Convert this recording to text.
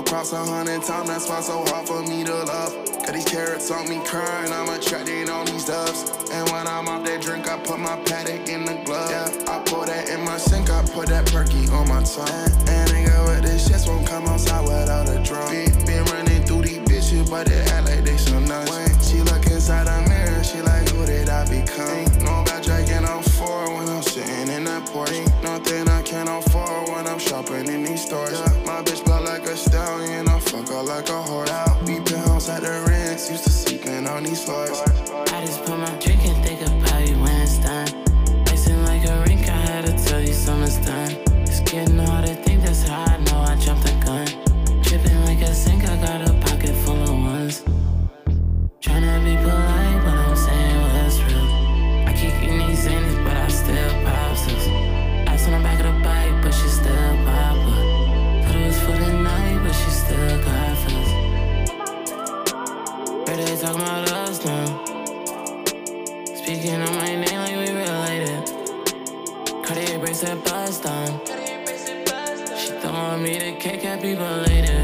cross 100 times, that's why so hard for me to love. Got these carrots on me crying, I'm attracted on these doves. And when I'm off that drink, I put my paddock in the glove. Yeah, I pour that in my sink, I put that perky on my tongue. And nigga with this shit won't come outside without a drum. Been running through these bitches, but they act like they some nuts. When she look inside the mirror, she like, who did I become? Ain't no about drinking on 4 when I'm sitting in that porch. Ain't nothing I can't afford when I'm shopping in these stores. Yeah, my bitch blood like a stallion, I fuck her like a horse. We pounds at the rents, used to sleeping on these floors. I just put my drink and think about you when it's done. Racing like a rink, I had to tell you something's done. It's getting hard to think, that's how I know I jumped the gun. Tripping like a sink, I got a pocket full of ones. Tryna be polite, but I'm saying what's real. I keep eating these zanies, but I still pop sus. Ice on the back of the bike, but she still pop up. Thought it was for the night, but she still got feels. Heard they talking about us now. Speaking on my name like we related. Cartier bracelet bust on. She throwing me the cake, happy belated.